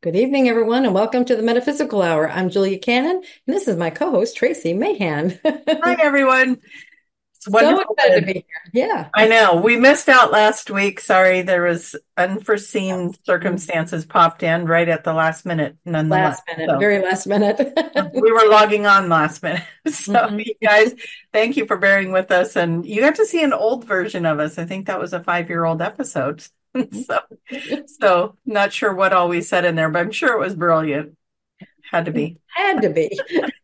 Good evening, everyone, and welcome to the Metaphysical Hour. I'm Julia Cannon, and this is my co-host, Tracy Mahan. Hi, everyone. It's So wonderful. excited to be here. Yeah, I know we missed out last week. Sorry, there was unforeseen circumstances popped in right at the last minute, nonetheless. last minute, So very last minute. we were logging on last minute. So Mhm. you guys, thank you for bearing with us. And you got to see an old version of us. I think that was a 5-year-old episode. So, so not sure what all we said in there, but I'm sure it was brilliant. Had to be. Had to be.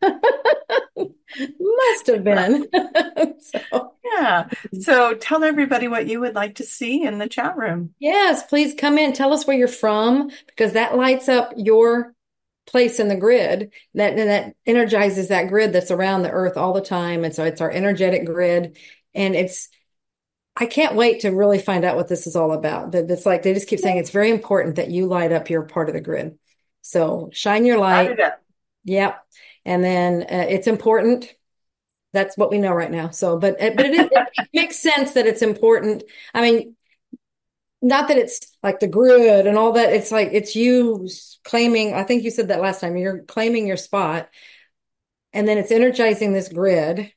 Must have been. So, Yeah. So tell everybody what you would like to see in the chat room. yes, please come in. Tell us where you're from, because that lights up your place in the grid. That energizes that grid that's around the earth all the time. And so it's our energetic grid. And I can't wait to really find out what this is all about. That's like they just keep saying it's very important that you light up your part of the grid. So shine your Got light. it. Yep. And then it's important. That's what we know right now. So, but it makes sense that it's important. I mean, not that it's like the grid and all that. It's like it's you claiming. I think you said that last time. You're claiming your spot, and then it's energizing this grid.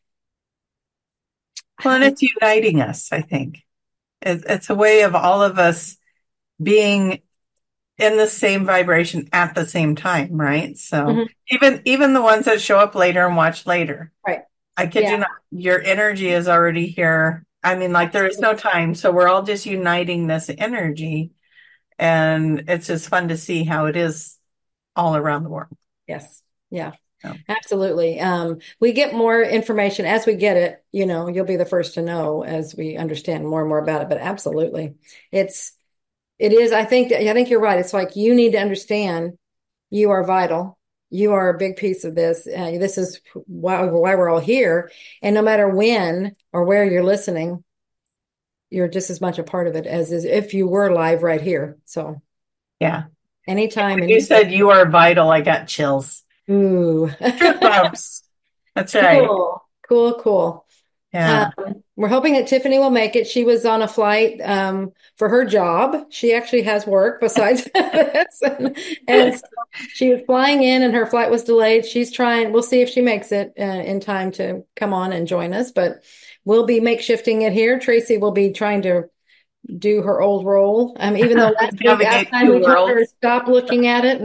Well, and it's uniting us, I think. It's a way of all of us being in the same vibration at the same time, right? So Mhm. even the ones that show up later and watch later, Right. I kid you Yeah. not, your energy is already here. I mean, like there is no time. So we're all just uniting this energy. And it's just fun to see how it is all around the world. Yes. Yeah. So, Absolutely. We get more information as we get it, you'll be the first to know as we understand more and more about it. But absolutely. It's it is, I think you're right. It's like you need to understand you are vital. You are a big piece of this. This is why we're all here. And no matter when or where you're listening, you're just as much a part of it as if you were live right here. So yeah. anytime, When you anywhere. said you are vital, I got chills. Ooh. Truth bumps. That's right. Cool. Cool, cool. Um, Yeah. we're hoping that Tiffany will make it. She was on a flight for her job. She actually has work besides this. And so she was flying in and her flight was delayed. She's trying, we'll see if she makes it in time to come on and join us, but we'll be makeshifting it here. Tracy will be trying to do her old role. Even though last week Navigate outside two we told her to worlds. stop looking at it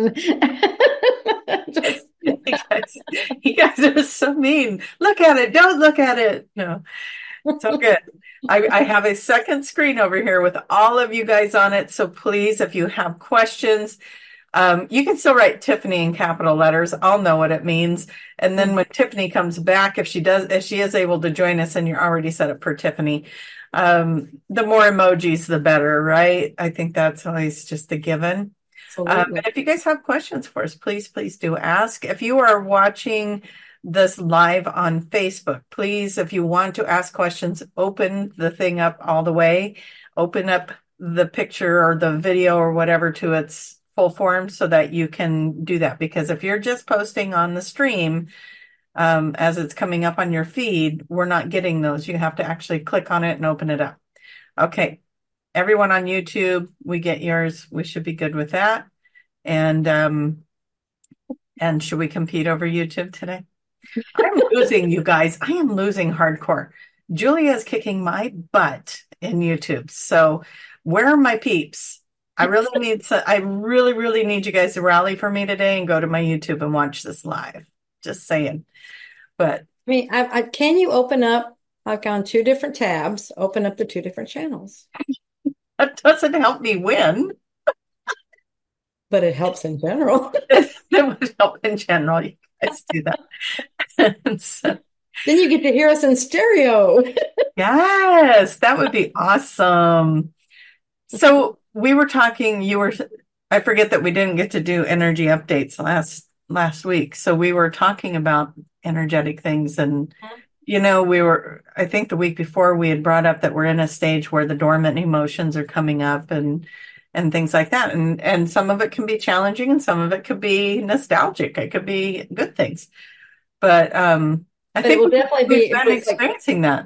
and just You guys are so mean. Look at it. Don't look at it. No, so good. I have a second screen over here with all of you guys on it. So please, if you have questions, you can still write Tiffany in capital letters. I'll know what it means. And then when Tiffany comes back, if she is able to join us and you're already set up for Tiffany, the more emojis, the better, right? I think that's always just a given. absolutely. And if you guys have questions for us, please do ask. If you are watching this live on Facebook, please, if you want to ask questions, open the thing up all the way, open up the picture or the video or whatever to its full form so that you can do that. Because if you're just posting on the stream, as it's coming up on your feed, we're not getting those. You have to actually click on it and open it up. Okay. Everyone on YouTube, we get yours. We should be good with that. And should we compete over YouTube today? I'm losing, you guys. I am losing hardcore. Julia is kicking my butt in YouTube. So where are my peeps? I really need you guys to rally for me today and go to my YouTube and watch this live. Just saying. But Can you open up, like on two different tabs, open up the two different channels? that doesn't help me win. But it helps in general. It would help in general. You guys do that. So, Then you get to hear us in stereo. yes, that would be awesome. So we were talking, I forget that we didn't get to do energy updates last week. So we were talking about energetic things and I think the week before we had brought up that we're in a stage where the dormant emotions are coming up and things like that. And some of it can be challenging and some of it could be nostalgic. It could be good things. But I But it think will definitely we've be, been it's like experiencing that.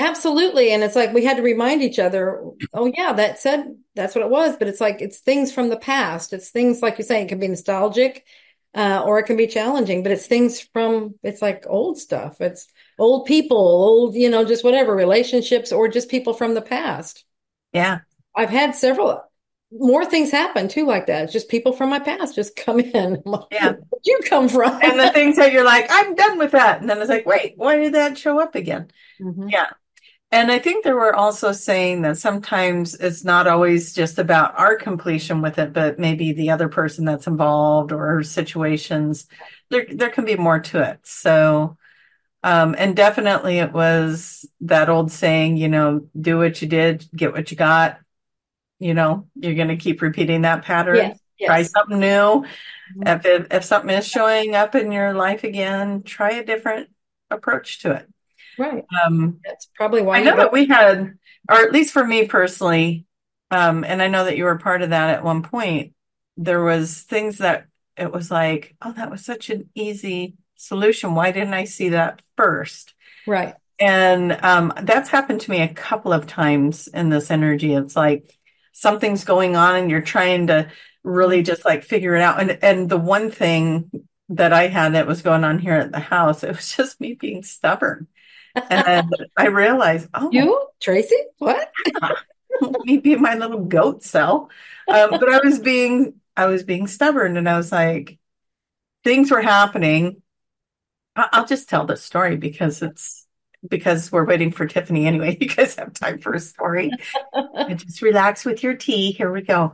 Absolutely. And it's like we had to remind each other, oh yeah, that's what it was. But it's like it's things from the past. It's things like you're saying, it can be nostalgic, or it can be challenging, but it's things from it's like old stuff. It's old people, old, just whatever, relationships or just people from the past. Yeah. I've had several more things happen too, like that. It's just people from my past just come in. I'm like, Yeah. where'd you come from? And the things that you're like, I'm done with that. And then it's like, wait, why did that show up again? Mhm. Yeah. And I think they were also saying that sometimes it's not always just about our completion with it, but maybe the other person that's involved or situations. There can be more to it. So, and definitely it was that old saying, do what you did, get what you got. You're going to keep repeating that pattern. Yes, Try yes. something new. Mhm. If something is showing up in your life again, try a different approach to it. Right. Um, That's probably why I you know go. that we had, or at least for me personally, and I know that you were part of that at one point, there was things that it was like, oh, that was such an easy solution. Why didn't I see that first? Right. And that's happened to me a couple of times in this energy. It's like something's going on and you're trying to really just like figure it out. And the one thing that I had that was going on here at the house, it was just me being stubborn. And I realized, oh, You, Tracy? What? me being my little goat cell. But I was being stubborn, and I was like, things were happening. I'll just tell the story because we're waiting for Tiffany anyway. You guys have time for a story. And just relax with your tea. Here we go.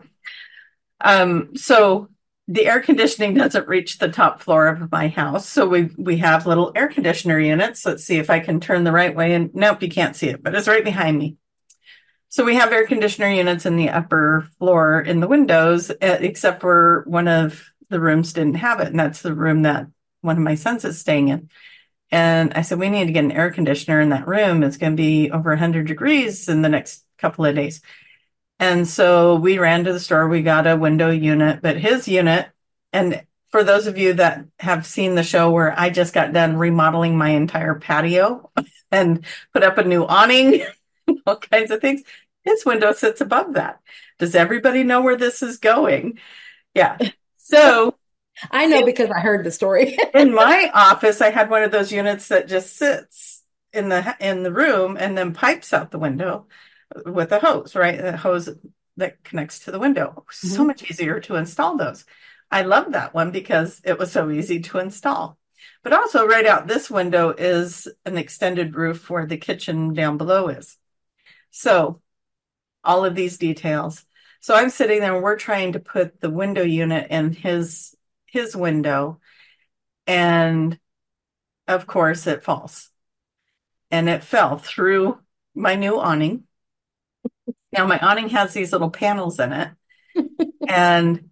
So the air conditioning doesn't reach the top floor of my house. So we have little air conditioner units. Let's see if I can turn the right way. And nope, you can't see it, but it's right behind me. So we have air conditioner units in the upper floor in the windows, except for one of the rooms didn't have it. And that's the room that one of my sons is staying in. And I said, we need to get an air conditioner in that room. It's going to be over 100 degrees in the next couple of days. And so we ran to the store. We got a window unit, but his unit, and for those of you that have seen the show where I just got done remodeling my entire patio and put up a new awning, all kinds of things, his window sits above that. Does everybody know where this is going? Yeah. So I know because I heard the story. in my office, I had one of those units that just sits in the room and then pipes out the window with a hose, right? A hose that connects to the window. So Mhm. much easier to install those. I love that one because it was so easy to install. But also right out this window is an extended roof where the kitchen down below is. So all of these details. So I'm sitting there and we're trying to put the window unit in his window. And of course it falls. And it fell through my new awning. Now my awning has these little panels in it. And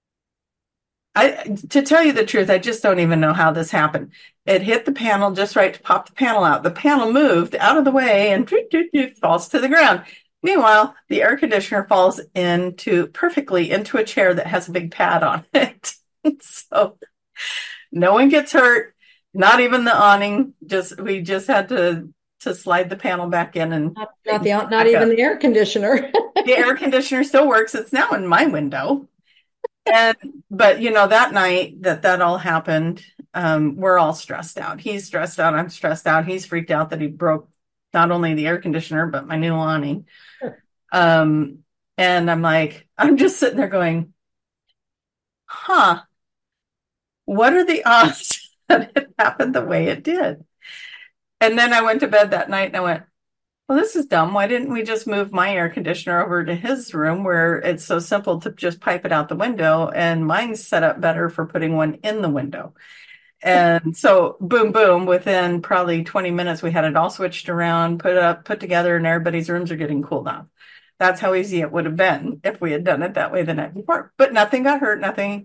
to tell you the truth, I just don't even know how this happened. It hit the panel just right to pop the panel out. The panel moved out of the way and falls to the ground. Meanwhile, the air conditioner falls perfectly into a chair that has a big pad on it. So no one gets hurt, not even the awning. We just had to slide the panel back in and Not back even up. the air conditioner. The air conditioner still works. It's now in my window. But that night that all happened, we're all stressed out. He's stressed out. I'm stressed out. He's freaked out that he broke not only the air conditioner, but my new awning. Um, and I'm just sitting there going, huh, what are the odds that it happened the way it did? And then I went to bed that night and I went, well, this is dumb. Why didn't we just move my air conditioner over to his room where it's so simple to just pipe it out the window, and mine's set up better for putting one in the window. And so boom, boom, within probably 20 minutes, we had it all switched around, put together, and everybody's rooms are getting cooled down. That's how easy it would have been if we had done it that way the night before. But nothing got hurt, nothing,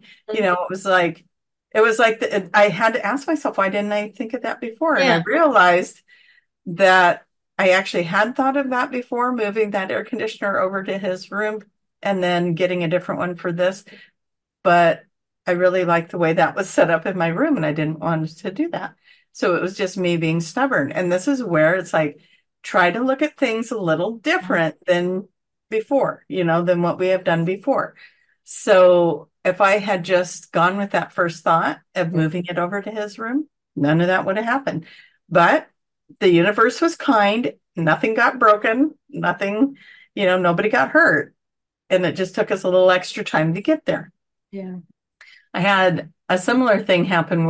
I had to ask myself, why didn't I think of that before? And I Yeah. realized that I actually had thought of that before, moving that air conditioner over to his room and then getting a different one for this. But I really liked the way that was set up in my room and I didn't want to do that. So it was just me being stubborn. And this is where it's like, try to look at things a little different than before, than what we have done before. So if I had just gone with that first thought of moving it over to his room, none of that would have happened. But the universe was kind. Nothing got broken. Nothing, nobody got hurt. And it just took us a little extra time to get there. Yeah. I had a similar thing happen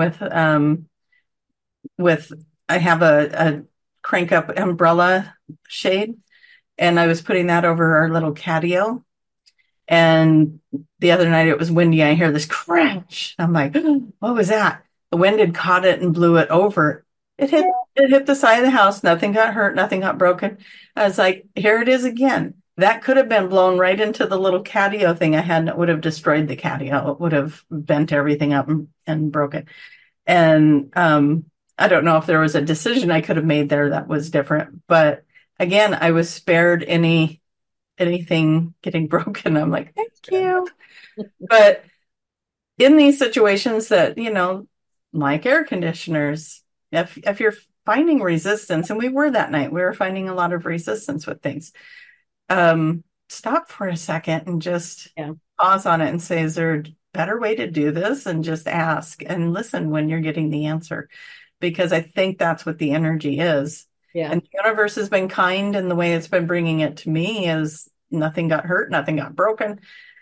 I have a crank up umbrella shade, and I was putting that over our little catio. And the other night it was windy. I hear this crash. I'm like, what was that? The wind had caught it and blew it over. It hit the side of the house. Nothing got hurt. Nothing got broken. I was like, here it is again. That could have been blown right into the little catio thing I had, and it would have destroyed the catio. It would have bent everything up and broken. And I don't know if there was a decision I could have made there that was different. But again, I was spared anything getting broken. I'm like, thank you. But in these situations that, like air conditioners, if you're finding resistance, and we were that night, we were finding a lot of resistance with things. Stop for a second and just pause on it and say, is there a better way to do this? And just ask and listen when you're getting the answer, because I think that's what the energy is. Yeah. And the universe has been kind, and the way it's been bringing it to me is nothing got hurt, nothing got broken,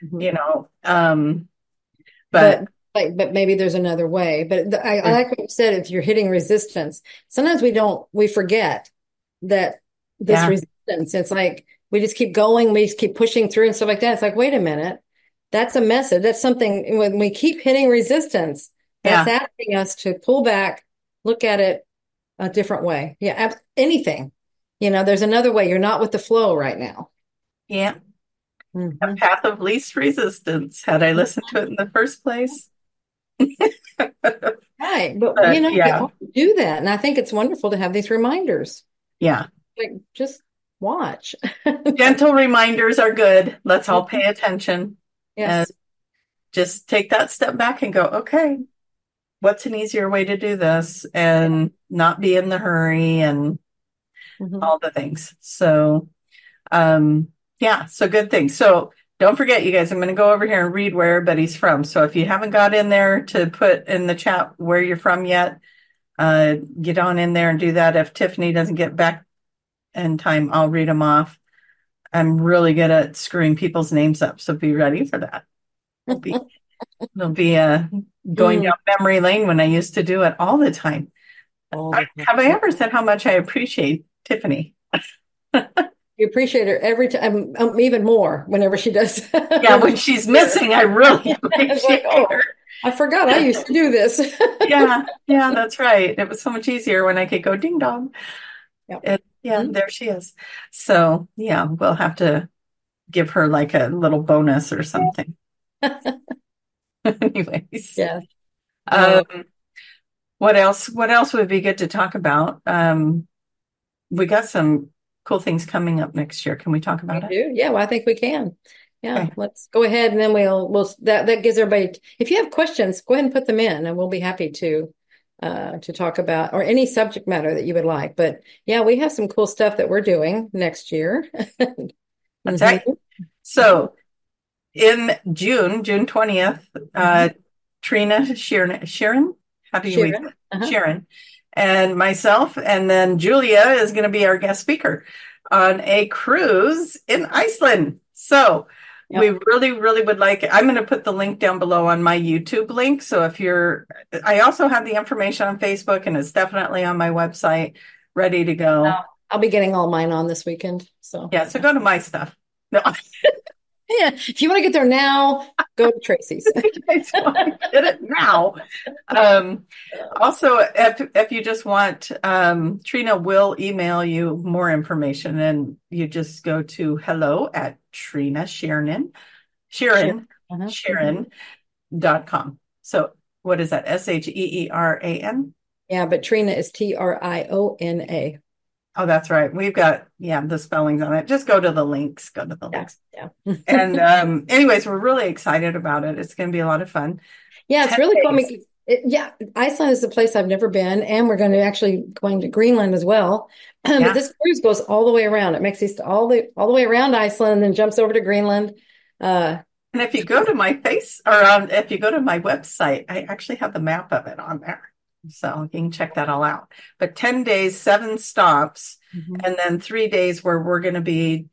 but maybe there's another way. But I like what you said, if you're hitting resistance, sometimes we forget that this resistance, it's like, we just keep going, we just keep pushing through and stuff like that. It's like, wait a minute, that's a message. That's something, when we keep hitting resistance, that's asking us to pull back, look at it a different way. Yeah. Anything, there's another way. You're not with the flow right now. Yeah. Mm-hmm. A path of least resistance. Had I listened to it in the first place? Right. But, you all do that. And I think it's wonderful to have these reminders. Yeah. Like, just watch. Gentle reminders are good. Let's all pay attention. Yes. And just take that step back and go, okay, what's an easier way to do this, and not be in the hurry and all the things. So, so good things. So don't forget, you guys, I'm going to go over here and read where everybody's from. So if you haven't got in there to put in the chat where you're from yet, get on in there and do that. If Tiffany doesn't get back in time, I'll read them off. I'm really good at screwing people's names up, so be ready for that. It'll be going down memory lane when I used to do it all the time. Have I ever said how much I appreciate Tiffany? You appreciate her every time, even more whenever she does. Yeah, when she's missing, I really appreciate her. I forgot I used to do this. Yeah, that's right. It was so much easier when I could go ding dong. Yep. There she is. So, we'll have to give her like a little bonus or something. Anyways. Yeah. What else would be good to talk about? We got some cool things coming up next year. Can we talk about it? Yeah, well, I think we can. Yeah, okay. Let's go ahead, and then we'll that gives everybody, if you have questions, go ahead and put them in, and we'll be happy to talk about, or any subject matter that you would like. But yeah, we have some cool stuff that we're doing next year. That's right. So in June 20th, Trina Sharon, how do you read it? Sharon, and myself, and then Julia is going to be our guest speaker on a cruise in Iceland. So we really, really would like it. I'm going to put the link down below on my YouTube link. So I also have the information on Facebook, and it's definitely on my website, ready to go. I'll be getting all mine on this weekend. So so go to my stuff. No. Yeah, if you want to get there now, go to Tracy's. Get it now. Also, if you just want, Trina will email you more information, and you just go to hello@TrinaSharon.com. So what is that? SHEERAN? Yeah, but Trina is TRIONA. Oh, that's right. We've got, the spellings on it. Just go to the links. Yeah. And anyways, we're really excited about it. It's going to be a lot of fun. Yeah, it's really cool. Yeah, Iceland is the place I've never been, and we're going to actually going to Greenland as well. But Yeah. this cruise goes all the way around. It makes these all the way around Iceland and then jumps over to Greenland. Uh, And if you go to my if you go to my website, I actually have the map of it on there. So you can check that all out. But 10 days, 7 stops, Mhm. and then 3 days where we're going to be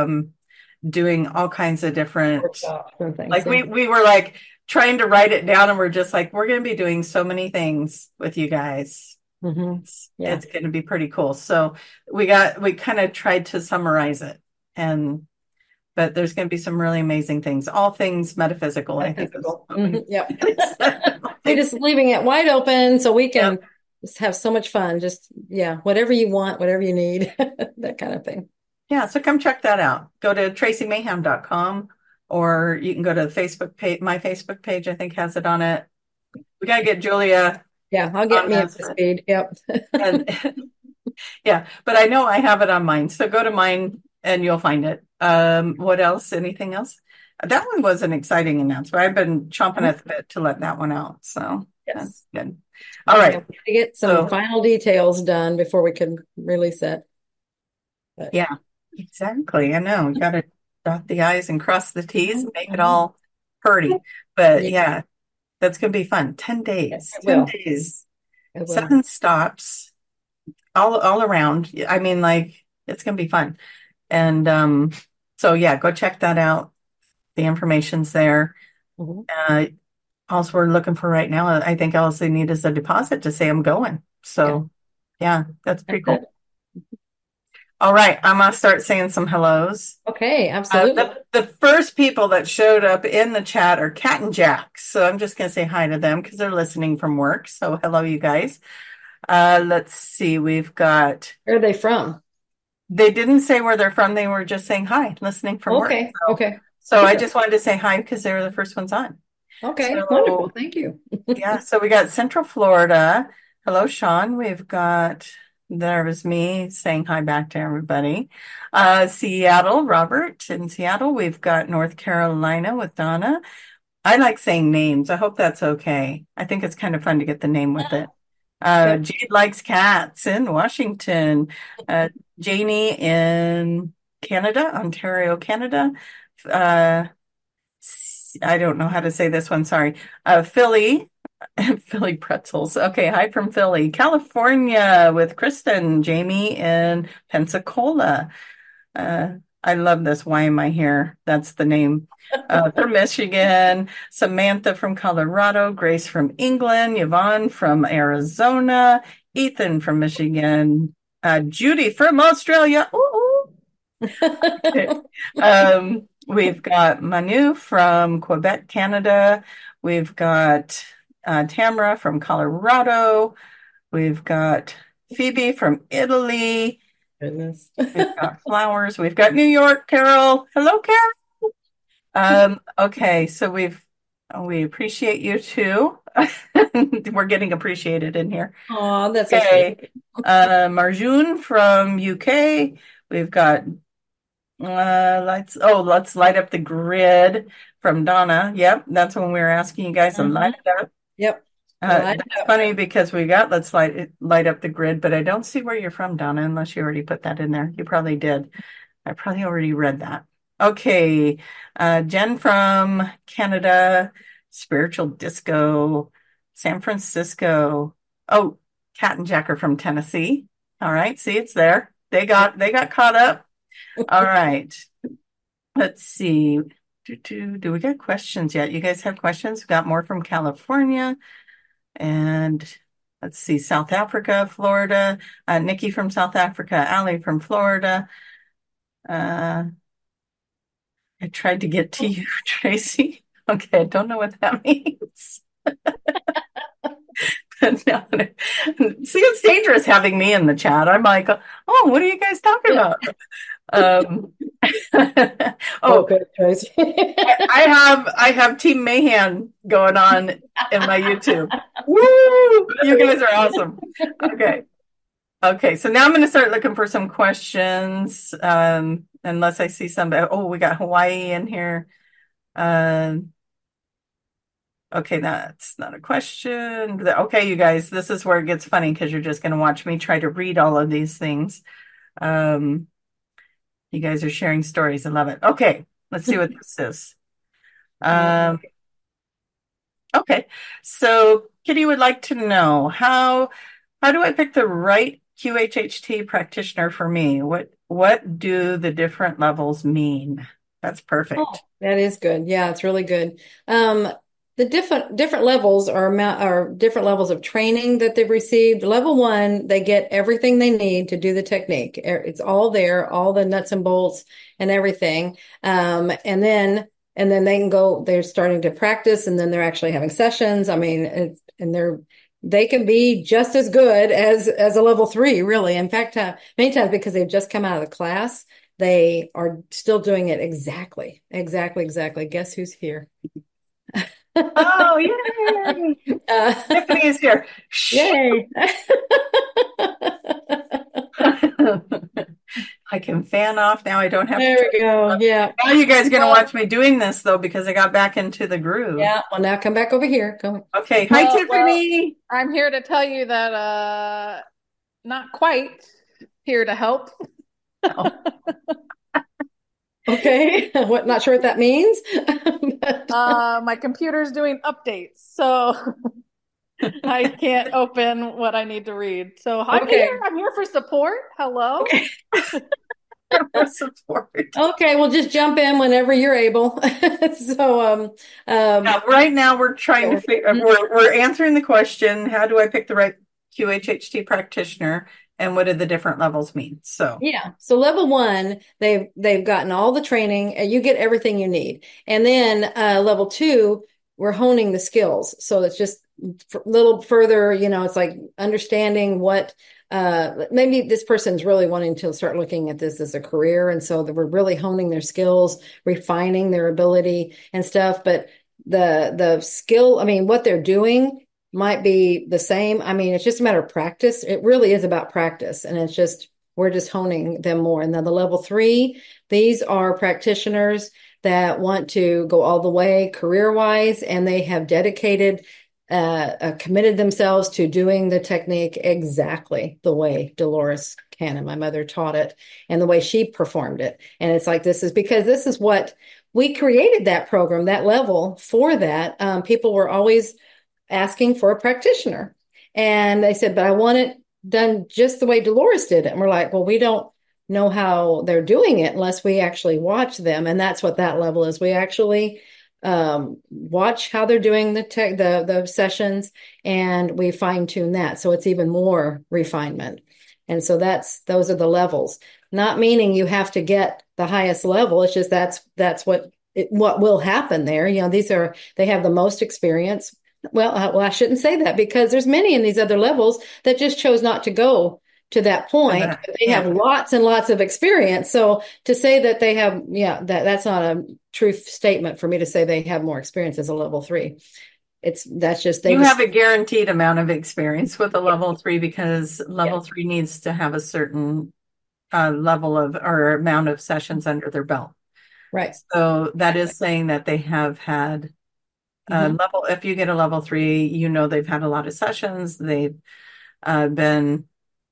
doing all kinds of different, Workshops and things. like Yeah. we were like trying to write it down and we're just like, we're going to be doing so many things with you guys. Yeah. It's going to be pretty cool. So we kind of tried to summarize it, and but there's going to be some really amazing things. All things metaphysical, I think is Metaphysical. what we Yep. said. We're just leaving it wide open so we Yep. can just have so much fun. Just, yeah, whatever you want, whatever you need, that kind of thing. Yeah, so come check that out. Go to tracymayhem.com, or you can go to the Facebook page. My Facebook page, I think, has it on it. We got to get Julia Yeah, I'll get on me up this. to speed. Yep. And yeah, but I know I have it on mine. So go to mine and you'll find it. What else? Anything else? That one was an exciting announcement. I've been chomping at the bit to let that one out. So Yes. that's good. All Yeah, right. we to get some So final details done before we can release it. But yeah, exactly. I know. You got to dot the I's and cross the T's and make it mhm. all pretty. But Yeah, yeah, that's going to be fun. 10 it days, 10 will. days, It will. 7 stops all around. I mean, like, it's going to be fun. And so yeah, go check that out. The information's there. Mhm. Uh, also, we're looking for right now, I think all they need is a deposit to say I'm going. Yeah, So yeah, that's that's pretty cool. it. All right, I'm gonna start saying some hellos. Okay, absolutely. The first people that showed up in the chat are Cat and Jack. So I'm just gonna say hi to them because they're listening from work. So hello, you guys. Let's see, we've got, Where are they from? they didn't say where they're from. They were just saying hi, listening from work. Okay, okay. So I Super. just wanted to say hi because they were the first ones on. Okay, wonderful. So Thank you. yeah, so we got Central Florida. Hello, Sean. We've got, there was me saying hi back to everybody. Seattle, Robert in Seattle. We've got North Carolina with Donna. I like saying names. I hope that's okay. I think it's kind of fun to get the name with it. Yep. Jade likes cats in Washington. Uh, Janie in Canada, Ontario, Canada. Uh, I don't know how to say this one. Sorry. Philly, Philly pretzels. Okay. Hi from Philly, California with Kristen, Jamie in Pensacola. I love this. Why am I here? That's the name. From Michigan, Samantha from Colorado, Grace from England, Yvonne from Arizona, Ethan from Michigan, Judy from Australia. Ooh. We've got Manu from Quebec, Canada. We've got Tamara from Colorado. We've got Phoebe from Italy. Goodness. We've got Flowers. We've got New York, Carol. Hello, Carol. Okay, so we appreciate you too. We're getting appreciated in here. Oh, that's so sweet. Okay. Marjun from UK. We've got let's light up the grid from Donna. Yep, that's when we were asking you guys to Mhm. light it up. Yep. Light it That's up. funny because we got let's light up the grid, but I don't see where you're from, Donna, unless you already put that in there. You probably did. I probably already read that. Okay, Jen from Canada, Spiritual Disco, San Francisco. Oh, Cat and Jack are from Tennessee. All right, see, it's there. They got caught up. All right. Let's see. Do we got questions yet? You guys have questions? We got more from California and let's see, South Africa, Florida, Nikki from South Africa, Allie from Florida. I tried to get to you, Tracy. Okay, I don't know what that means. No, see, it's dangerous having me in the chat. I'm like, oh, what are you guys talking Yeah. about? Um, oh, Okay, Tracy. I have Team Mayhem going on in my YouTube. Woo! You guys are awesome. Okay. Okay. So now I'm going to start looking for some questions. Unless I see somebody. Oh, we got Hawaii in here. Okay, that's not a question. Okay, you guys, this is where it gets funny because you're just going to watch me try to read all of these things. Um, you guys are sharing stories. I love it. Okay, let's see what this is. Um, okay, so Kitty would like to know how do I pick the right QHHT practitioner for me? What do the different levels mean? That's Oh, perfect. that is good. Yeah, it's really good. The different levels are different levels of training that they've received. Level one, they get everything they need to do the technique. It's all there, all the nuts and bolts and everything. And then they can go. They're starting to practice, and then they're actually having sessions. I mean, they can be just as good as a level three, really. In fact, many times because they've just come out of the class they are still doing it exactly, exactly, exactly. Guess who's here? Oh, yay! Tiffany is here. Shh. Yay. I can fan off now. I don't have to There try. we go. Yeah. Now you guys are going to Well, watch me doing this though, because I got back into the groove. yeah. Well, now come back over here. Come. Okay. Hi, Well, Tiffany. I'm here to tell you that not quite here to help. Oh, Okay. What? Not sure what that means. But, My computer's doing updates, so I can't open what I need to read. So I'm okay. here. I'm here for support. Hello. Okay. for support. Okay. Well, just jump in whenever you're able. So, Now, right now we're trying to figure. We're answering the question: how do I pick the right QHHT practitioner, and what do the different levels mean? So, yeah. So level one, they've gotten all the training. You get everything you need, and then level two, we're honing the skills. So it's just a little further. It's like understanding what maybe this person's really wanting to start looking at this as a career, and so we're really honing their skills, refining their ability and stuff. But the skill, I mean, what they're doing might be the same. I mean, it's just a matter of practice. It really is about practice. And it's just, we're just honing them more. And then the level three, these are practitioners that want to go all the way career wise, and they have committed themselves to doing the technique exactly the way Dolores Cannon, my mother, taught it and the way she performed it. And it's like, this is what we created that program, that level for that. People were always asking for a practitioner. And they said, but I want it done just the way Dolores did it. And we're like, well, we don't know how they're doing it unless we actually watch them. And that's what that level is. We actually watch how they're doing the sessions, and we fine tune that. So it's even more refinement. And so those are the levels, not meaning you have to get the highest level. It's just that's what will happen there. They have the most experience. Well, I shouldn't say that because there's many in these other levels that just chose not to go to that point. But they have lots and lots of experience. So to say that they have, that's not a true statement for me to say they have more experience as a level three. That's just you have a guaranteed amount of experience with a level three because level three needs to have a certain level of or amount of sessions under their belt. Right. So that is saying that they have had level. If you get a level three, they've had a lot of sessions. They've been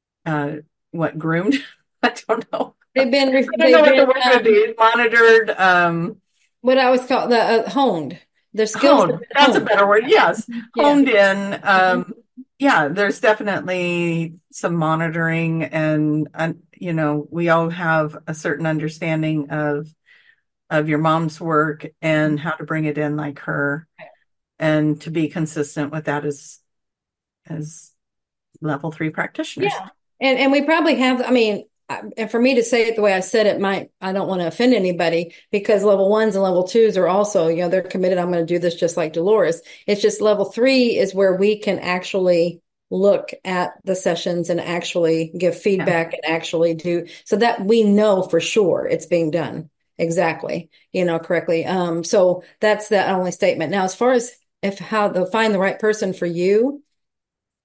groomed. I don't know. They've been. I don't know what the word would be. Monitored. What I was called the honed. Their skills. Honed. That's a better word. Yes, honed in. Yeah, there's definitely some monitoring, and we all have a certain understanding of your mom's work and how to bring it in like her, and to be consistent with that as level three practitioners. Yeah, and we probably have. I mean, and for me to say it the way I said it, I don't want to offend anybody because level ones and level twos are also, they're committed. I'm going to do this just like Dolores. It's just level three is where we can actually look at the sessions and actually give feedback and actually do so that we know for sure it's being done exactly, correctly. So that's the only statement. Now, as far as how to find the right person for you,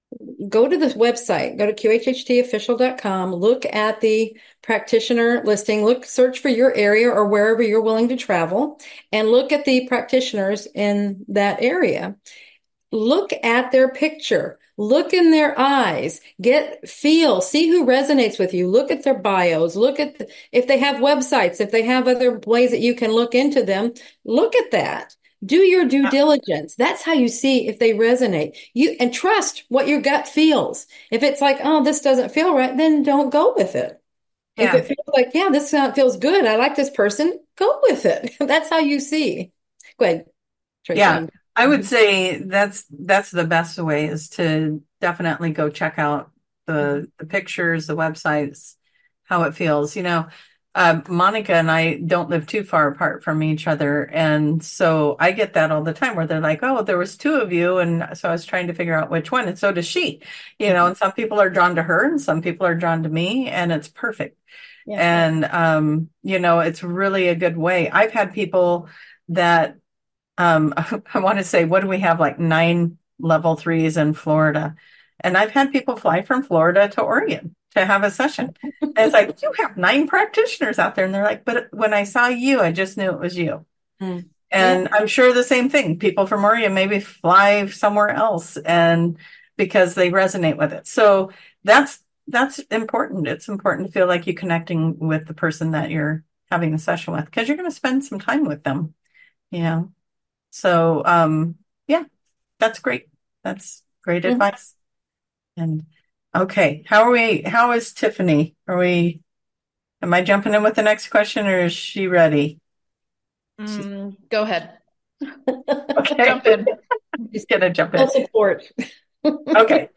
go to this website, go to qhhtofficial.com, look at the practitioner listing, search for your area or wherever you're willing to travel, and look at the practitioners in that area. Look at their picture. Look in their eyes. See who resonates with you. Look at their bios. If they have websites, if they have other ways that you can look into them, look at that. Do your due diligence. That's how you see if they resonate. And trust what your gut feels. If it's like, oh, this doesn't feel right, then don't go with it. If it feels like, yeah, this feels good, I like this person, go with it. That's how you see. Go ahead, Tracy. Yeah, I would say that's the best way, is to definitely go check out the pictures, the websites, how it feels. Monica and I don't live too far apart from each other. And so I get that all the time where they're like, oh, there was two of you. And so I was trying to figure out which one. And so does she, and some people are drawn to her and some people are drawn to me, and it's perfect. Yeah. And, it's really a good way. I've had people that, I want to say, what do we have? Like 9 level 3s in Florida. And I've had people fly from Florida to Oregon to have a session. And it's like, you have 9 practitioners out there. And they're like, but when I saw you, I just knew it was you. And I'm sure the same thing. People from Oregon maybe fly somewhere else, and because they resonate with it. So that's important. It's important to feel like you're connecting with the person that you're having a session with, because you're going to spend some time with them, So, yeah, that's great. That's great advice. And okay, how is Tiffany? Am I jumping in with the next question, or is she ready? Go ahead. Okay. Jump in. She's going to jump in. I'll support. Okay.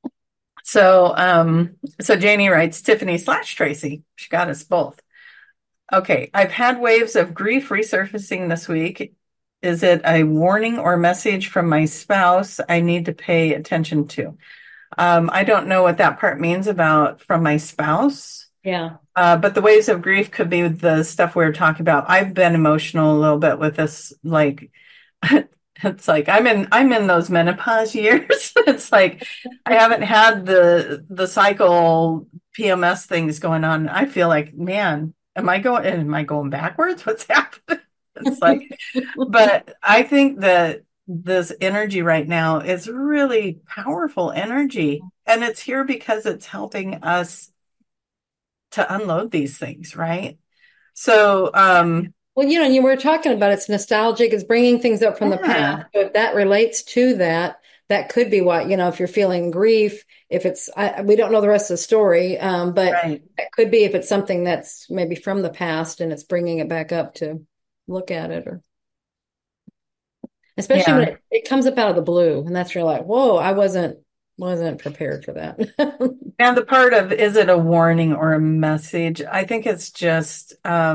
So Janie writes, Tiffany/Tracy. She got us both. Okay. I've had waves of grief resurfacing this week. Is it a warning or message from my spouse I need to pay attention to? I don't know what that part means about from my spouse. Yeah. But the waves of grief could be the stuff we were talking about. I've been emotional a little bit with this, like, it's like I'm in those menopause years. It's like I haven't had the cycle PMS things going on. I feel like, man, am I going backwards? What's happening? It's like, but I think that this energy right now is really powerful energy, and it's here because it's helping us to unload these things, right? So, well, you were talking about it's nostalgic, it's bringing things up from the past. So if that relates to that, that could be what, if you're feeling grief, if it's, we don't know the rest of the story, but right. It could be if it's something that's maybe from the past and it's bringing it back up to look at it, or especially when it comes up out of the blue, and that's, you're like, whoa, I wasn't prepared for that. And the part of, is it a warning or a message? I think it's just,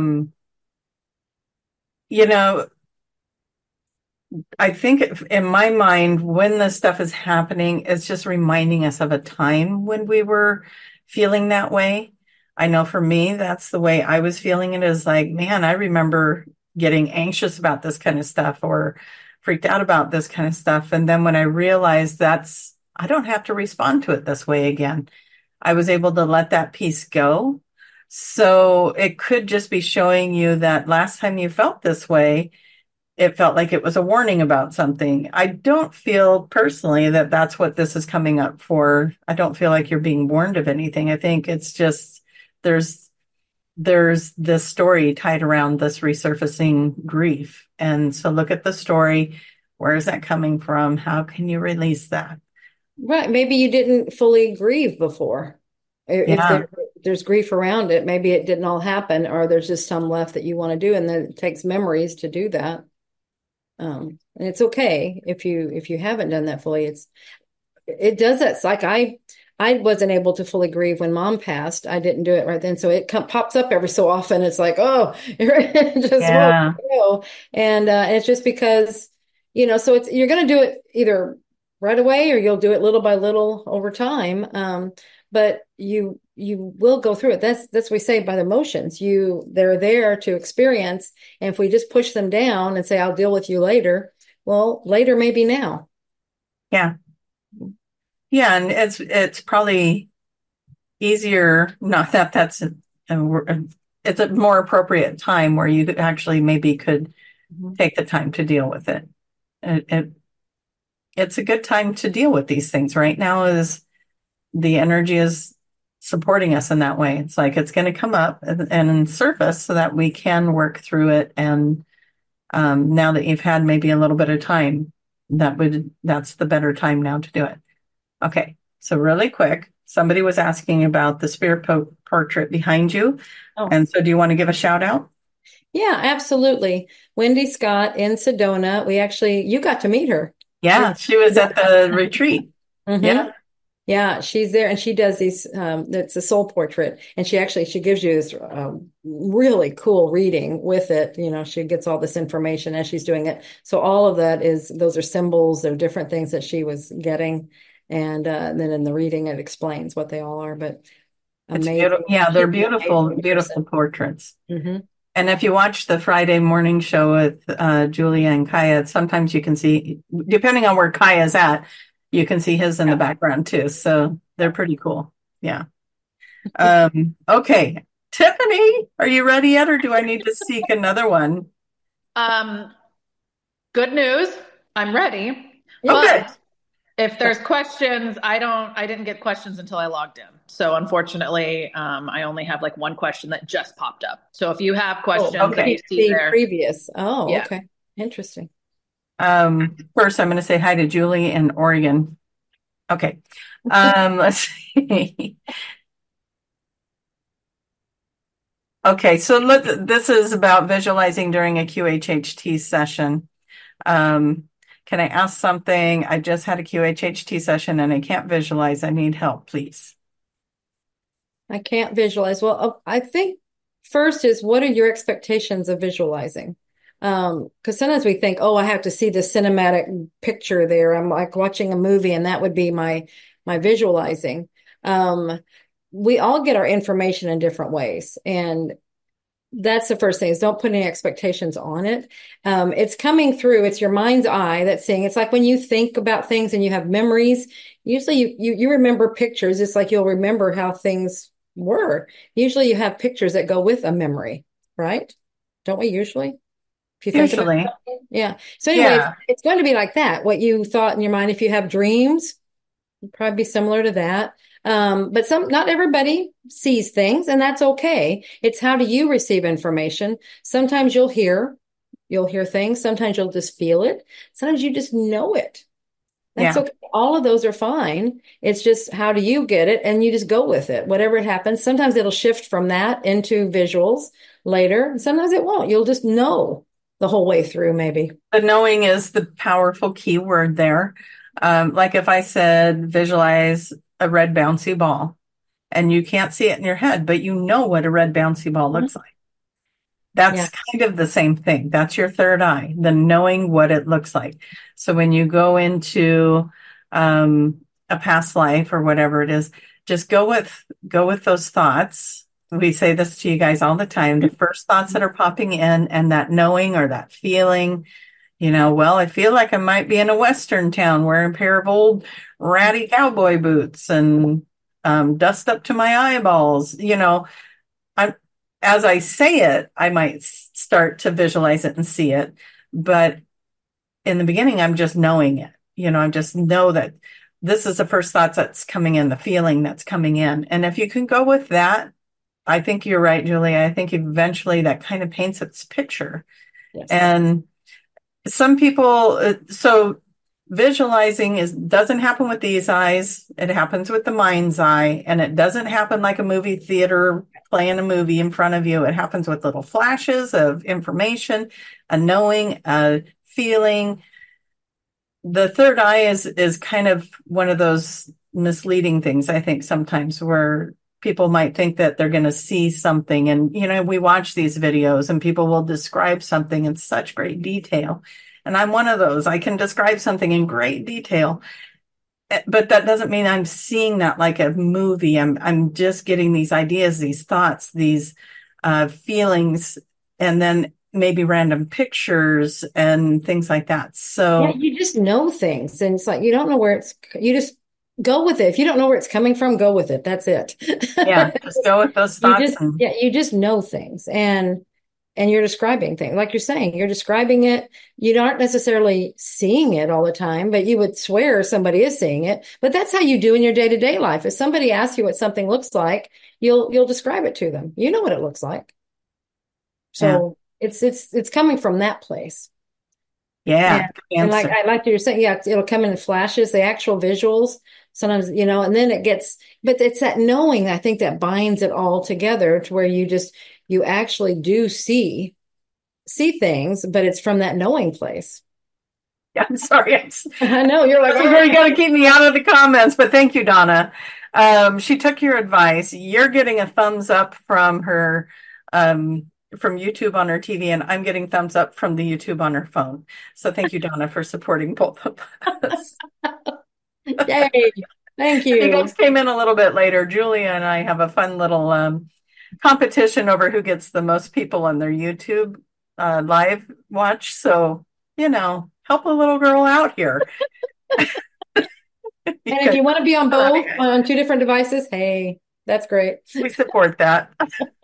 I think in my mind, when this stuff is happening, it's just reminding us of a time when we were feeling that way. I know for me, that's the way I was feeling it, is like, man, I remember getting anxious about this kind of stuff or freaked out about this kind of stuff. And then when I realized I don't have to respond to it this way again, I was able to let that piece go. So it could just be showing you that last time you felt this way, it felt like it was a warning about something. I don't feel personally that that's what this is coming up for. I don't feel like you're being warned of anything. I think it's just there's this story tied around this resurfacing grief. And so look at the story. Where is that coming from? How can you release that? Right. Maybe you didn't fully grieve before. If there's grief around it, maybe it didn't all happen, or there's just some left that you want to do. And then it takes memories to do that. And it's okay if you haven't done that fully. It does that. It's like I wasn't able to fully grieve when Mom passed. I didn't do it right then. So it pops up every so often. It's like, oh, just and it's just because, so you're going to do it either right away, or you'll do it little by little over time. But you will go through it. That's what we say by the emotions. They're there to experience. And if we just push them down and say, I'll deal with you later, well, later may be now. Yeah. Yeah, and it's probably easier, not that it's a more appropriate time where you actually maybe could Mhm. take the time to deal with it. It, it's a good time to deal with these things. Right now is the energy is supporting us in that way. It's like it's going to come up and surface so that we can work through it. And now that you've had maybe a little bit of time, that's the better time now to do it. Okay, so really quick, somebody was asking about the spirit portrait behind you. Oh. And so do you want to give a shout out? Yeah, absolutely. Wendy Scott in Sedona. You got to meet her. Yeah, she was at the retreat. Mm-hmm. Yeah. Yeah, she's there and she does these, it's a soul portrait. And she gives you this really cool reading with it. She gets all this information as she's doing it. So all of those are symbols, they're different things that she was getting. And then in the reading, it explains what they all are, but It's amazing. beautiful. Yeah, they're She's an beautiful, amazing beautiful person. portraits. Mm-hmm. And if you watch the Friday morning show with Julia and Kaya, sometimes you can see, depending on where Kaya's at, you can see his in the background too. So they're pretty cool. Yeah. Okay. Tiffany, are you ready yet, or do I need to seek another one? Good news. I'm ready. Okay. But if there's questions, I didn't get questions until I logged in. So unfortunately, I only have like one question that just popped up. So if you have questions that you see The there, previous. Oh, yeah. okay. Interesting. First, I'm going to say hi to Julie in Oregon. Okay. Let's see. Okay, so this is about visualizing during a QHHT session. Can I ask something? I just had a QHHT session and I can't visualize. I need help, please. I can't visualize. Well, I think first is what are your expectations of visualizing? Because sometimes we think, oh, I have to see the cinematic picture there. I'm like watching a movie, and that would be my visualizing. We all get our information in different ways, and that's the first thing is don't put any expectations on it. It's coming through. It's your mind's eye that's seeing. It's like when you think about things and you have memories. Usually, you remember pictures. It's like you'll remember how things were. Usually, you have pictures that go with a memory, right? Don't we usually? If you think about Usually, something, yeah. So anyway, yeah. it's going to be like that. What you thought in your mind. If you have dreams, it'd probably be similar to that. But not everybody sees things, and that's okay. It's how do you receive information? Sometimes you'll hear things. Sometimes you'll just feel it. Sometimes you just know it. That's Yeah. okay. All of those are fine. It's just how do you get it? And you just go with it. Whatever happens. Sometimes it'll shift from that into visuals later. Sometimes it won't. You'll just know the whole way through, maybe. The knowing is the powerful key word there. Like if I said visualize a red bouncy ball and you can't see it in your head, but you know what a red bouncy ball looks like. Yeah. That's kind of the same thing. That's your third eye, the knowing what it looks like. So when you go into a past life or whatever it is, just go with those thoughts. We say this to you guys all the time. The first thoughts that are popping in and that knowing or that feeling, well, I feel like I might be in a Western town wearing a pair of old ratty cowboy boots and dust up to my eyeballs. I'm as I say it, I might start to visualize it and see it. But in the beginning, I'm just knowing it. I just know that this is the first thoughts that's coming in, the feeling that's coming in. And if you can go with that, I think you're right, Julia. I think eventually that kind of paints its picture. Yes. And some people, so visualizing doesn't happen with these eyes. It happens with the mind's eye, and it doesn't happen like a movie theater playing a movie in front of you. It happens with little flashes of information, a knowing, a feeling. The third eye is kind of one of those misleading things, I think, sometimes where people might think that they're going to see something. And, we watch these videos and people will describe something in such great detail. And I'm one of those. I can describe something in great detail, but that doesn't mean I'm seeing that like a movie. I'm just getting these ideas, these thoughts, these feelings, and then maybe random pictures and things like that. So Yeah, you just know things, and it's like you don't know where you just go with it. If you don't know where it's coming from, go with it. That's it. Yeah, just go with those thoughts. You just know things, and you're describing things like you're saying, you're describing it. You aren't necessarily seeing it all the time, but you would swear somebody is seeing it. But that's how you do in your day-to-day life. If somebody asks you what something looks like, you'll describe it to them. You know what it looks like. So it's coming from that place. Yeah. And like you're saying, yeah, it'll come in flashes, the actual visuals sometimes, and then but it's that knowing, I think, that binds it all together to where you actually do see things, but it's from that knowing place. Yeah, I'm sorry. I know you're like, you got to keep me out of the comments, but thank you, Donna. She took your advice. You're getting a thumbs up from her, from YouTube on her TV, and I'm getting thumbs up from the YouTube on her phone. So thank you, Donna, for supporting both of us. Yay. Thank you. You guys came in a little bit later. Julia and I have a fun little competition over who gets the most people on their YouTube live watch. So, help a little girl out here. And if you want to be on both, on 2 different devices, hey, that's great. We support that.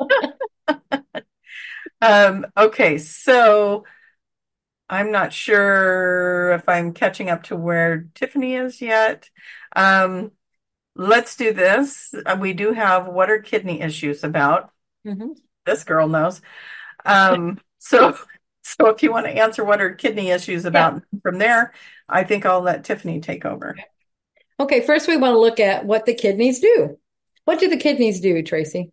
Okay, so I'm not sure if I'm catching up to where Tiffany is yet. Let's do this. We do have what are kidney issues about? Mm-hmm. This girl knows. So if you want to answer what are kidney issues about from there, I think I'll let Tiffany take over. Okay, first we want to look at what the kidneys do. What do the kidneys do, Tracy?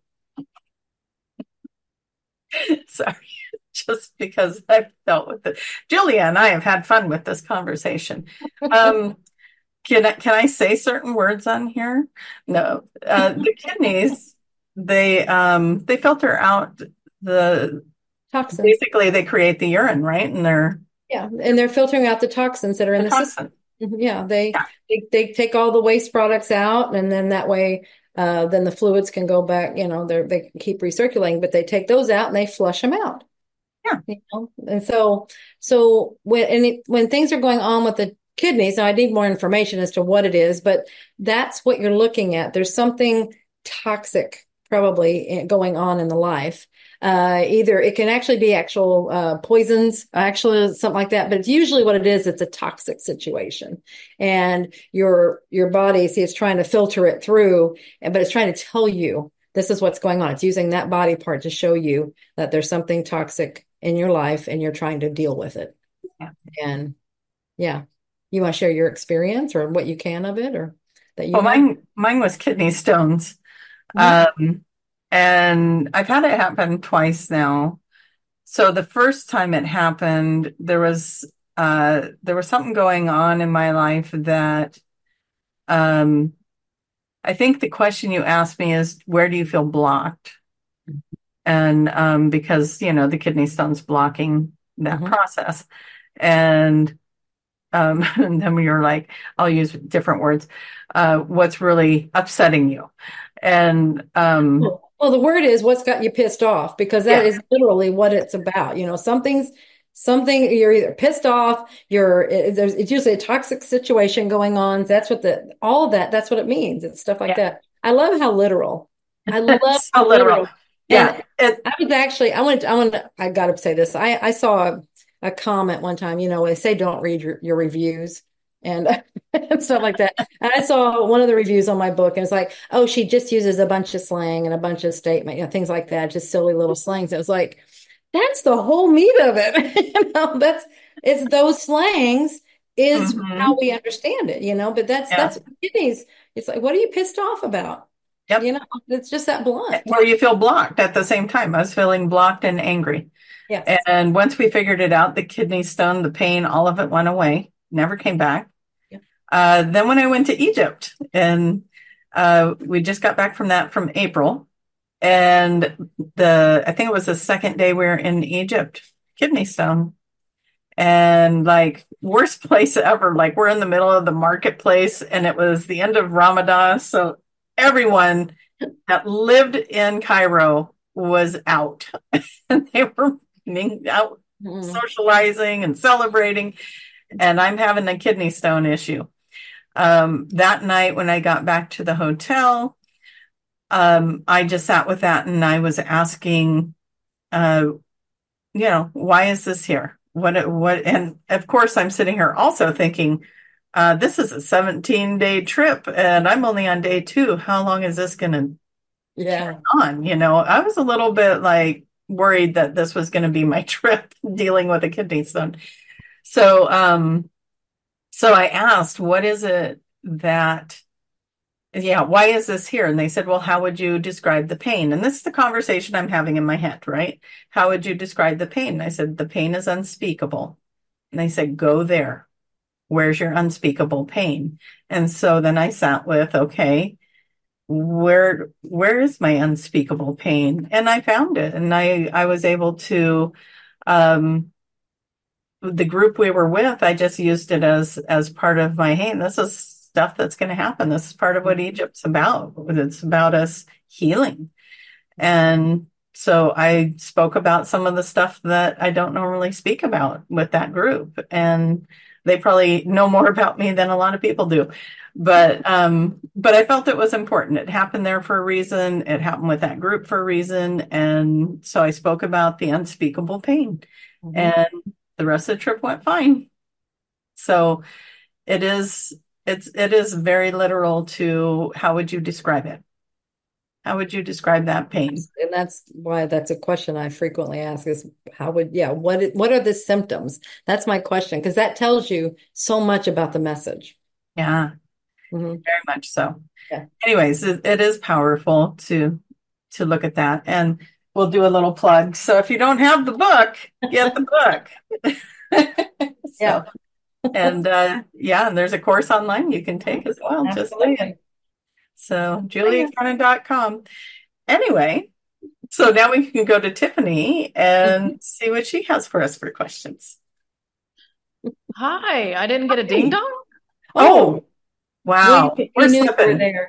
Sorry, just because I've dealt with it. Julia and I have had fun with this conversation. Can I say certain words on here? No. The kidneys, they filter out the toxins. Basically, they create the urine, right? And they're filtering out the toxins that are in the system. Yeah, they take all the waste products out, and then that way, then the fluids can go back. They can keep recirculating, but they take those out and they flush them out. Yeah. And so when things are going on with the kidneys, now I need more information as to what it is, but that's what you're looking at. There's something toxic probably going on in the life. Either it can actually be actual poisons, actually something like that, but it's usually what it is. It's a toxic situation, and your body, it's trying to filter it through, but it's trying to tell you this is what's going on. It's using that body part to show you that there's something toxic in your life, and you're trying to deal with it. Yeah. And you want to share your experience or what you can of it, or that you? Well, mine was kidney stones. Mm-hmm. And I've had it happen twice now. So the first time it happened, there was something going on in my life that, I think the question you asked me is, where do you feel blocked? And, because, the kidney stone's blocking that process. And then we were like, I'll use different words. What's really upsetting you? And, well, the word is what's got you pissed off, because that is literally what it's about. Something you're either pissed off, it's usually a toxic situation going on. That's what all of that, that's what it means. It's stuff like that. I love how literal. I love so how literal. Yeah. I got to say this. I saw a comment one time, they say don't read your reviews and stuff like that. And I saw one of the reviews on my book, and it's like, oh, she just uses a bunch of slang and a bunch of statement, things like that, just silly little slangs. It was like, that's the whole meat of it. It's those slangs is how we understand it, but that's kidneys. It's like, what are you pissed off about? Yep. It's just that blunt. Where you feel blocked at the same time. I was feeling blocked and angry. Yes. And once we figured it out, the kidney stone, the pain, all of it went away, never came back. Yeah. Then when I went to Egypt, and we just got back from April, and I think it was the second day we were in Egypt, kidney stone. And like, worst place ever. Like, we're in the middle of the marketplace, and it was the end of Ramadan. So everyone that lived in Cairo was out, and they were out socializing and celebrating, and I'm having a kidney stone issue. That night when I got back to the hotel, I just sat with that and I was asking, why is this here? And of course I'm sitting here also thinking, this is a 17-day trip and I'm only on day 2. How long is this going to carry on? I was a little bit like worried that this was going to be my trip dealing with a kidney stone. So I asked, what is it that, why is this here? And they said, well, how would you describe the pain? And this is the conversation I'm having in my head, right? How would you describe the pain? And I said, the pain is unspeakable. And they said, go there. Where's your unspeakable pain? And so then I sat with, okay, where is my unspeakable pain? And I found it. And I was able to, the group we were with, I just used it as part of my, hey, this is stuff that's going to happen. This is part of what Egypt's about. It's about us healing. And so I spoke about some of the stuff that I don't normally speak about with that group. And they probably know more about me than a lot of people do. But I felt it was important. It happened there for a reason. It happened with that group for a reason. And so I spoke about the unspeakable pain. Mm-hmm. And the rest of the trip went fine. So it is very literal to how would you describe it? How would you describe that pain? And that's why that's a question I frequently ask is what are the symptoms? That's my question, because that tells you so much about the message. Yeah, very much so. Yeah. Anyways, it is powerful to look at that. And we'll do a little plug. So if you don't have the book, get the book. Yeah. And and there's a course online you can take as well. Absolutely. Just like so JuliaCannon.com. Anyway, so now we can go to Tiffany and see what she has for us for questions. Hi, I didn't get a ding dong. Oh, wow. We knew you were there.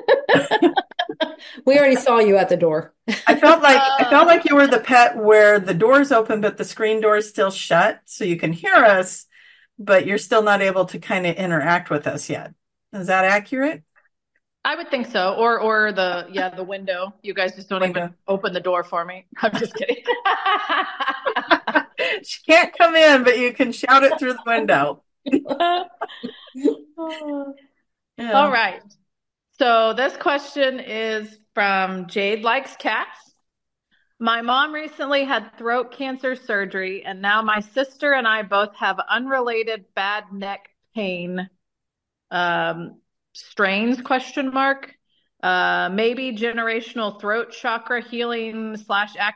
We already saw you at the door. I felt like you were the pet where the door's open, but the screen door is still shut. So you can hear us, but you're still not able to kind of interact with us yet. Is that accurate? I would think so. Or the window. You guys just don't even open the door for me. I'm just kidding. She can't come in, but you can shout it through the window. Yeah. All right. So this question is from Jade Likes Cats. My mom recently had throat cancer surgery, and now my sister and I both have unrelated bad neck pain. Strains ? Maybe generational throat chakra healing / activations ?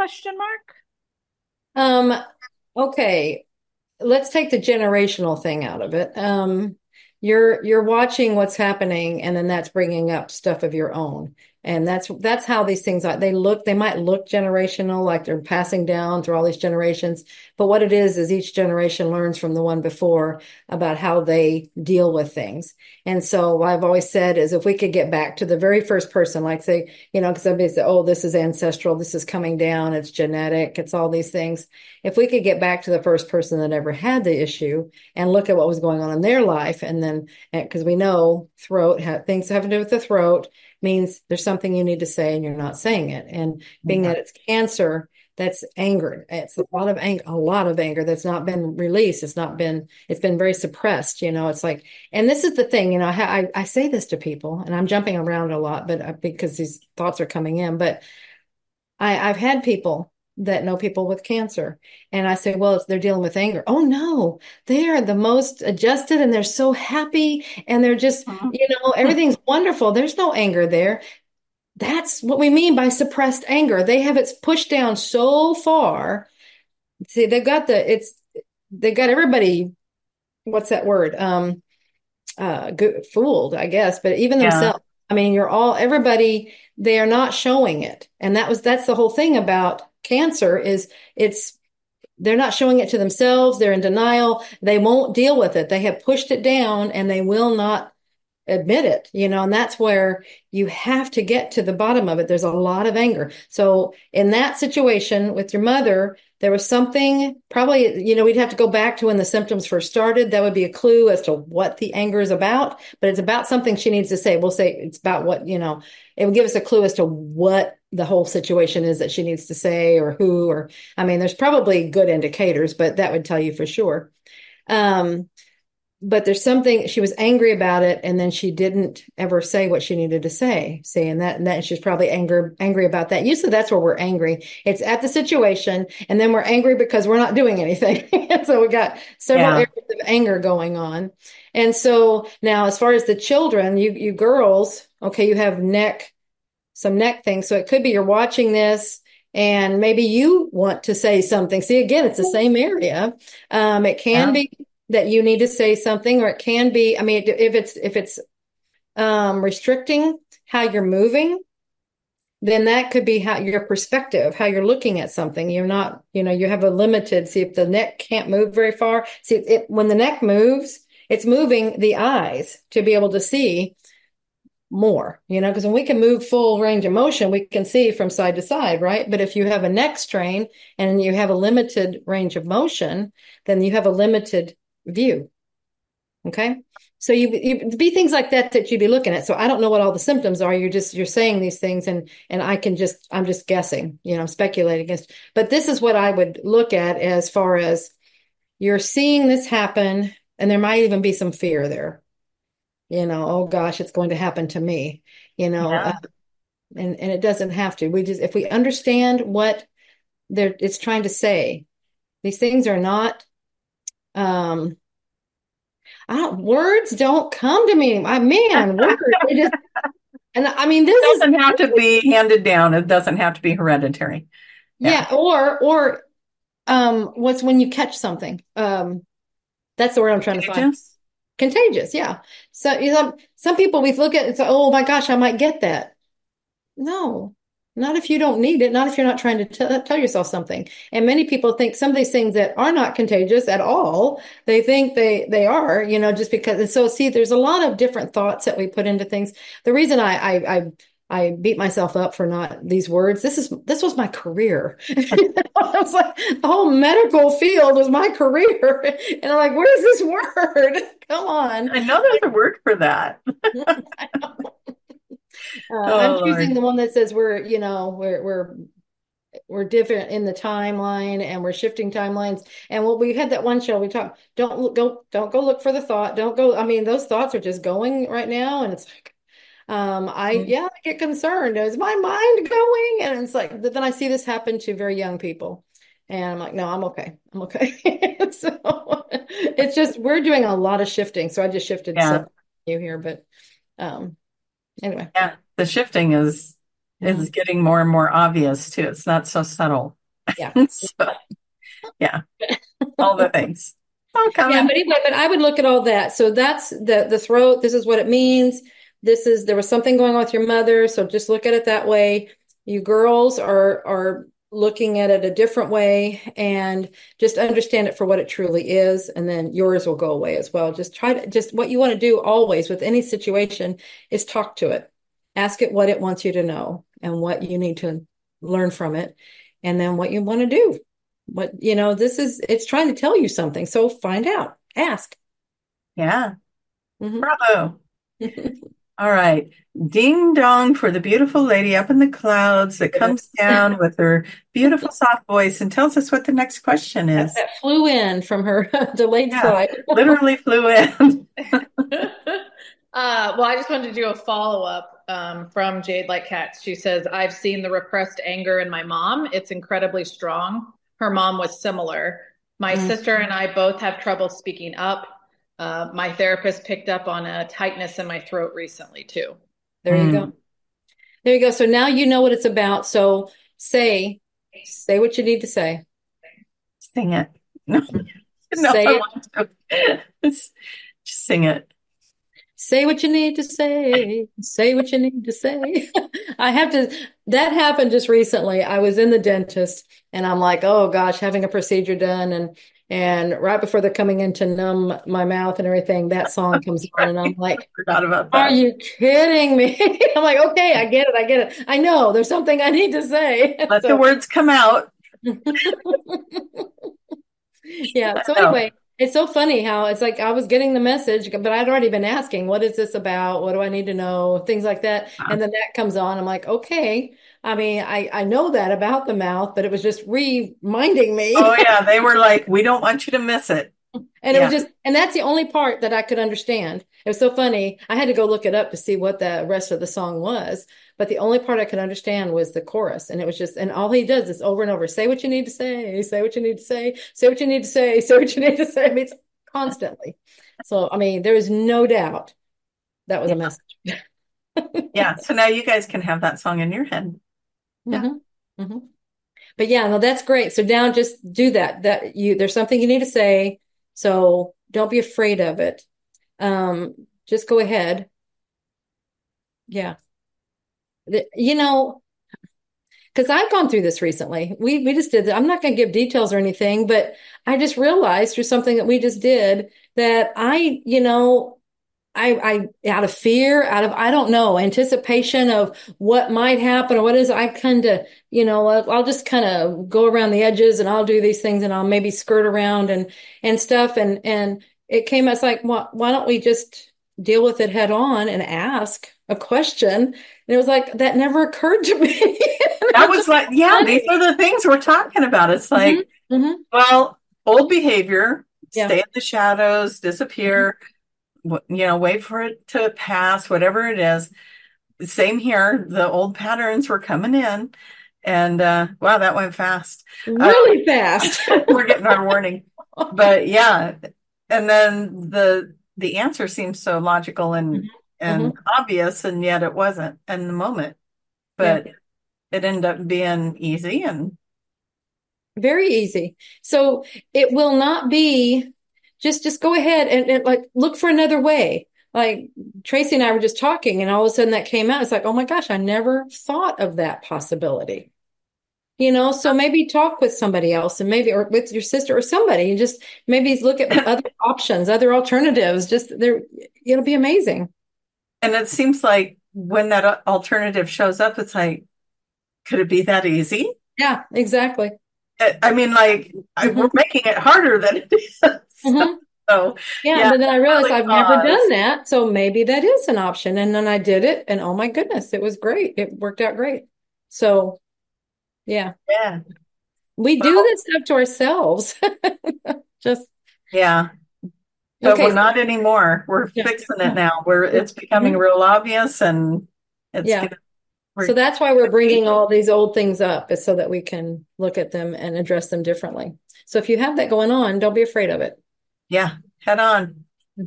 Okay, let's take the generational thing out of it. You're watching what's happening, and then that's bringing up stuff of your own. And that's how these things are. They might look generational, like they're passing down through all these generations. But what it is each generation learns from the one before about how they deal with things. And so what I've always said is if we could get back to the very first person, like say, because somebody said, oh, this is ancestral, this is coming down, it's genetic, it's all these things. If we could get back to the first person that ever had the issue and look at what was going on in their life, and then, because we know things have to do with the throat, means there's something you need to say and you're not saying it. And being that it's cancer, that's anger. It's a lot of anger that's not been released. It's been very suppressed. It's like, and this is the thing, I say this to people, and I'm jumping around a lot, but because these thoughts are coming in, but I've had people that know people with cancer. And I say, well, they're dealing with anger. Oh no, they are the most adjusted and they're so happy and they're just, everything's wonderful. There's no anger there. That's what we mean by suppressed anger. They have it pushed down so far. See, they've got everybody, what's that word? Fooled, I guess, but even themselves. I mean, everybody, they are not showing it. And that's the whole thing about cancer is they're not showing it to themselves. They're in denial. They won't deal with it. They have pushed it down and they will not admit it, and that's where you have to get to the bottom of it. There's a lot of anger. So in that situation with your mother, there was something probably, we'd have to go back to when the symptoms first started. That would be a clue as to what the anger is about, but it's about something she needs to say. We'll say it's about what, it would give us a clue as to what the whole situation is that she needs to say or who, there's probably good indicators, but that would tell you for sure. But there's something, she was angry about it, and then she didn't ever say what she needed to say. See, and that she's probably angry about that. Usually that's where we're angry. It's at the situation, and then we're angry because we're not doing anything. So we got several areas of anger going on. And so now, as far as the children, you girls, okay, you have some neck things. So it could be you're watching this, and maybe you want to say something. See, again, it's the same area. It can be that you need to say something, or it can be, if it's restricting how you're moving, then that could be how your perspective, how you're looking at something. You're not, you have a limited, see, if the neck can't move very far, see, when the neck moves, it's moving the eyes to be able to see more, because when we can move full range of motion, we can see from side to side, right? But if you have a neck strain and you have a limited range of motion, then you have a limited view. Okay. So you be things like that you'd be looking at. So I don't know what all the symptoms are. You're saying these things, and I'm just guessing, I'm speculating. But this is what I would look at as far as you're seeing this happen, and there might even be some fear there. Oh gosh, it's going to happen to me, and it doesn't have to. If we understand what it's trying to say, these things are not, words don't come to me. Words, this doesn't have to be handed down. It doesn't have to be hereditary. Yeah. Or what's when you catch something? That's the word I'm trying to find. Contagious, yeah. So some people we look at and say, "Oh my gosh, I might get that." No, not if you don't need it. Not if you're not trying to tell yourself something. And many people think some of these things that are not contagious at all, they think they are. Just because. And so, see, there's a lot of different thoughts that we put into things. The reason I beat myself up for not these words. This was my career. I was like, the whole medical field was my career. And I'm like, where's this word? Come on. I know there's a word for that. I'm choosing the one that says we're different in the timeline, and we're shifting timelines. And we had that one show we talked, don't go look for the thought. Don't go. Those thoughts are just going right now. And it's like, I get concerned. Is my mind going? And it's like, then I see this happen to very young people, and I'm like, no, I'm okay. So it's just, we're doing a lot of shifting. So I just shifted some you here, but, anyway. Yeah. The shifting is getting more and more obvious too. It's not so subtle. Yeah. All the things. But anyway, but I would look at all that. So that's the throat. This is what it means. There was something going on with your mother. So just look at it that way. You girls are looking at it a different way, and just understand it for what it truly is. And then yours will go away as well. Just what you want to do always with any situation is talk to it, ask it what it wants you to know and what you need to learn from it. And then what you want to do, it's trying to tell you something. So find out, ask. Yeah. Mm-hmm. Bravo. All right. Ding dong for the beautiful lady up in the clouds that comes down with her beautiful soft voice and tells us what the next question is. That flew in from her delayed flight. Literally flew in. Well, I just wanted to do a follow-up from Jade Like Cats. She says, I've seen the repressed anger in my mom. It's incredibly strong. Her mom was similar. My sister and I both have trouble speaking up. My therapist picked up on a tightness in my throat recently too. There you go. There you go. So now you know what it's about. So say what you need to say. Sing it. No, say I want to. Just sing it. Say what you need to say. Say what you need to say. That happened just recently. I was in the dentist, and I'm like, oh gosh, having a procedure done, and And right before they're coming in to numb my mouth and everything, that song comes on, and I'm like, Forgot about are that. you kidding me? I'm like, okay, I get it. I get it. I know there's something I need to say. Let the words come out. Yeah. So anyway, it's so funny how it's like I was getting the message, but I'd already been asking, what is this about? What do I need to know? Things like that. And then that comes on. I'm like, okay. I mean, I know that about the mouth, but it was just reminding me. Oh yeah, they were like, we don't want you to miss it. And it was just, and that's the only part that I could understand. It was so funny. I had to go look it up to see what the rest of the song was. But the only part I could understand was the chorus. And it was just, and all he does is over and over, say what you need to say what you need to say what you need to say what you need to say. I mean, it's constantly. So, I mean, there is no doubt that was a message. Yeah. So now you guys can have that song in your head. Yeah. Mm-hmm. Mm-hmm. But yeah, no, that's great. So now just do that. There's something you need to say. So don't be afraid of it. Just go ahead. Yeah. You know, because I've gone through this recently. We just did that. I'm not going to give details or anything, but I just realized through something that we just did that I out of fear, I don't know, anticipation of what might happen or what is, I kind of, I'll just kind of go around the edges and I'll do these things and I'll maybe skirt around and stuff. And it came as like, why don't we just deal with it head on and ask a question? And it was like, that never occurred to me. That was like, yeah, these are the things we're talking about. It's like, well, old behavior, stay in the shadows, disappear. Wait for it to pass, whatever it is. Same here. The old patterns were coming in, and wow, that went fast. Really fast. We're getting our warning. But yeah, and then the answer seems so logical and obvious, and yet it wasn't in the moment. But it ended up being easy and very easy. So it will not be just go ahead and like look for another way. Like Tracy and I were just talking and all of a sudden that came out. It's like, oh my gosh, I never thought of that possibility. So maybe talk with somebody else and maybe, or with your sister or somebody, and just maybe look at other options, other alternatives. Just there, it'll be amazing. And it seems like when that alternative shows up, it's like, could it be that easy? Yeah, exactly. I mean, like we're making it harder than it is. So yeah, but then I realized I've never done that. So maybe that is an option. And then I did it and oh my goodness, it was great. It worked out great. So yeah. We do this stuff to ourselves. Just but we're not anymore. We're fixing it now. It's becoming real obvious and it's so that's why we're bringing all these old things up, is so that we can look at them and address them differently. So if you have that going on, don't be afraid of it. Yeah, head on.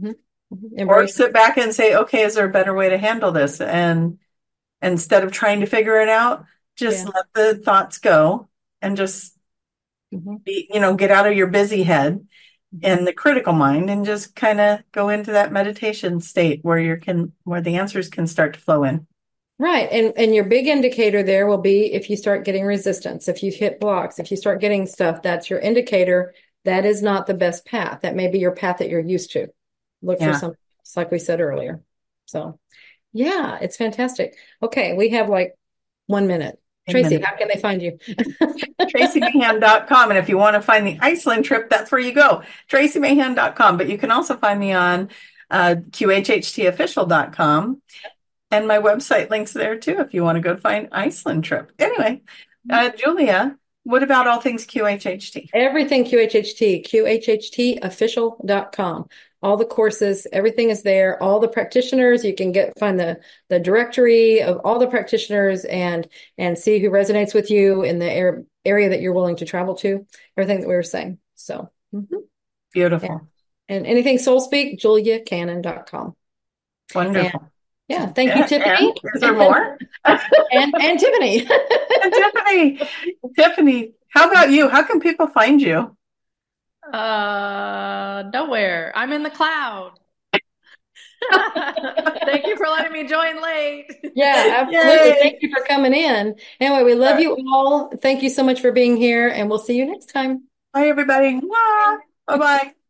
Or sit back and say, okay, is there a better way to handle this? And instead of trying to figure it out, just let the thoughts go and just get out of your busy head and the critical mind and just kind of go into that meditation state where the answers can start to flow in. Right. And your big indicator there will be if you start getting resistance, if you hit blocks, if you start getting stuff, that's your indicator. That is not the best path. That may be your path that you're used to. Look for something else, like we said earlier. So yeah, it's fantastic. Okay. We have like 1 minute. Tracy, how can they find you? TracyMahan.com. And if you want to find the Iceland trip, that's where you go. TracyMahan.com. But you can also find me on QHHTofficial.com. And my website links there too, if you want to go find Iceland trip. Anyway, Julia, what about all things QHHT? Everything QHHT, QHHTofficial.com. All the courses, everything is there. All the practitioners, you can find the directory of all the practitioners and see who resonates with you in the area that you're willing to travel to. Everything that we were saying. So beautiful. And anything Soul Speak, JuliaCannon.com. Wonderful. Thank you, Tiffany. Is there more? and Tiffany. Tiffany, how about you? How can people find you? Nowhere. I'm in the cloud. Thank you for letting me join late. Yeah, absolutely. Yay. Thank you for coming in. Anyway, we love you all. Thank you so much for being here, and we'll see you next time. Bye, everybody. Bye. Bye-bye.